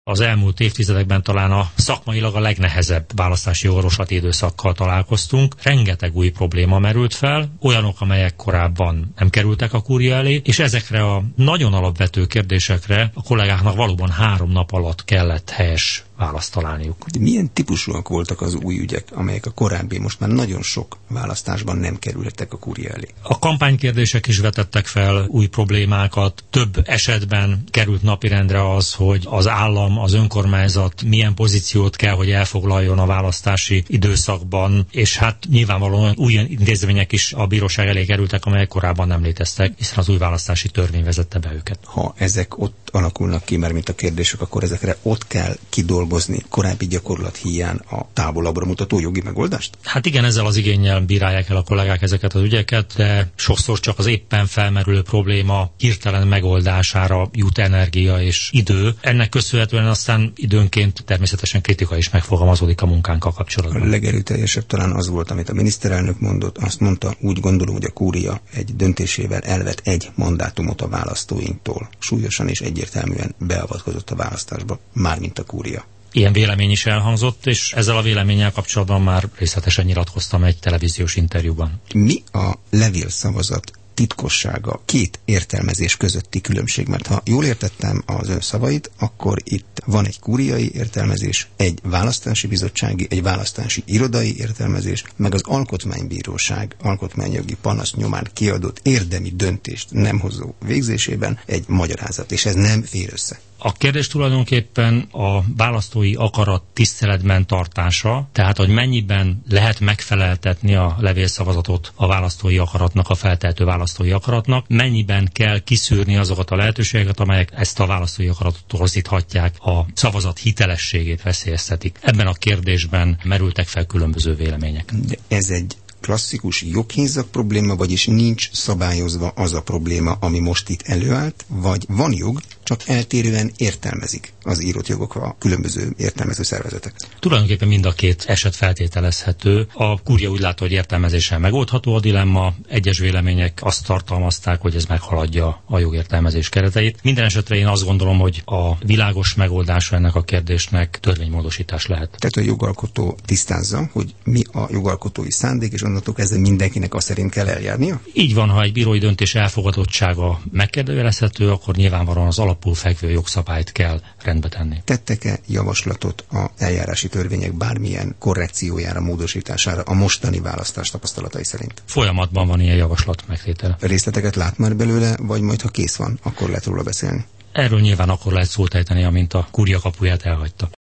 Az elmúlt évtizedekben talán a szakmailag a legnehezebb választási jogorvoslati időszakkal találkoztunk. Rengeteg új probléma merült fel, olyanok, amelyek korábban nem kerültek a kúria elé, és ezekre a nagyon alapvető kérdésekre a kollégáknak valóban 3 nap alatt kellett helyes választ találniuk. Milyen típusúak voltak az új ügyek, amelyek a korábbi, most már nagyon sok választásban nem kerültek a kúria elé? A kampánykérdések is vetettek fel új problémákat. Több esetben került napirendre az, hogy az állam, az önkormányzat milyen pozíciót kell, hogy elfoglaljon a választási időszakban, és hát nyilvánvalóan új intézmények is a bíróság elé kerültek, amelyek korábban nem léteztek, hiszen az új választási törvény vezette be őket. Ha ezek ott alakulnak ki, mert mint a kérdések, akkor ezekre ott kell kidolgozni korábbi gyakorlat híján a távolabbra mutató jogi megoldást? Hát igen, ezzel az igénnyel bírálják el a kollégák ezeket az ügyeket, de sokszor csak az éppen felmerülő probléma hirtelen megoldására jut energia és idő. Ennek köszönhetően aztán időnként természetesen kritika is megfogalmazódik a munkánkkal kapcsolatban. A legerőteljesebb talán az volt, amit a miniszterelnök mondott, azt mondta, úgy gondolom, hogy a kúria egy döntésével elvett egy mandátumot a választóinktól. Súlyosan és egyértelműen beavatkozott a választásba, mármint a kúria. Ilyen vélemény is elhangzott, és ezzel a véleménnyel kapcsolatban már részletesen nyilatkoztam egy televíziós interjúban. Mi a levélszavazat titkossága, 2 értelmezés közötti különbség? Mert ha jól értettem az ön szavait, akkor itt van egy kúriai értelmezés, egy választási bizottsági, egy választási irodai értelmezés, meg az alkotmánybíróság alkotmányjogi panasz nyomán kiadott érdemi döntést nem hozó végzésében egy magyarázat, és ez nem fér össze. A kérdés tulajdonképpen a választói akarat tiszteletben tartása, tehát hogy mennyiben lehet megfeleltetni a levélszavazatot a választói akaratnak, a feltehető választói akaratnak, mennyiben kell kiszűrni azokat a lehetőségeket, amelyek ezt a választói akaratot torzíthatják, a szavazat hitelességét veszélyeztetik. Ebben a kérdésben merültek fel különböző vélemények. De ez egy klasszikus joghézag probléma, vagyis nincs szabályozva az a probléma, ami most itt előállt, vagy van jog, csak eltérően értelmezik az írott jogok a különböző értelmező szervezetek. Tulajdonképpen mind a 2 eset feltételezhető. A kúria úgy látta, hogy értelmezéssel megoldható a dilemma, egyes vélemények azt tartalmazták, hogy ez meghaladja a jogértelmezés kereteit. Minden esetre én azt gondolom, hogy a világos megoldása ennek a kérdésnek törvénymódosítás lehet. Tehát a jogalkotó tisztázza, hogy mi a jogalkotói szándék, és onnantól kezdve mindenkinek azt szerint kell eljárnia? Így van, ha egy bírói döntés elfogadottsága megkérdőjelezhető, akkor nyilvánvalóan az alapul fekvő jogszabályt kell rendbe tenni. Tettek-e javaslatot az eljárási törvények bármilyen korrekciójára, módosítására a mostani választás tapasztalatai szerint? Folyamatban van ilyen javaslat megtétele. Részleteket lát már belőle, vagy majd ha kész van, akkor lehet róla beszélni? Erről nyilván akkor lehet szót ejteni, amint a kúria kapuját elhagyta.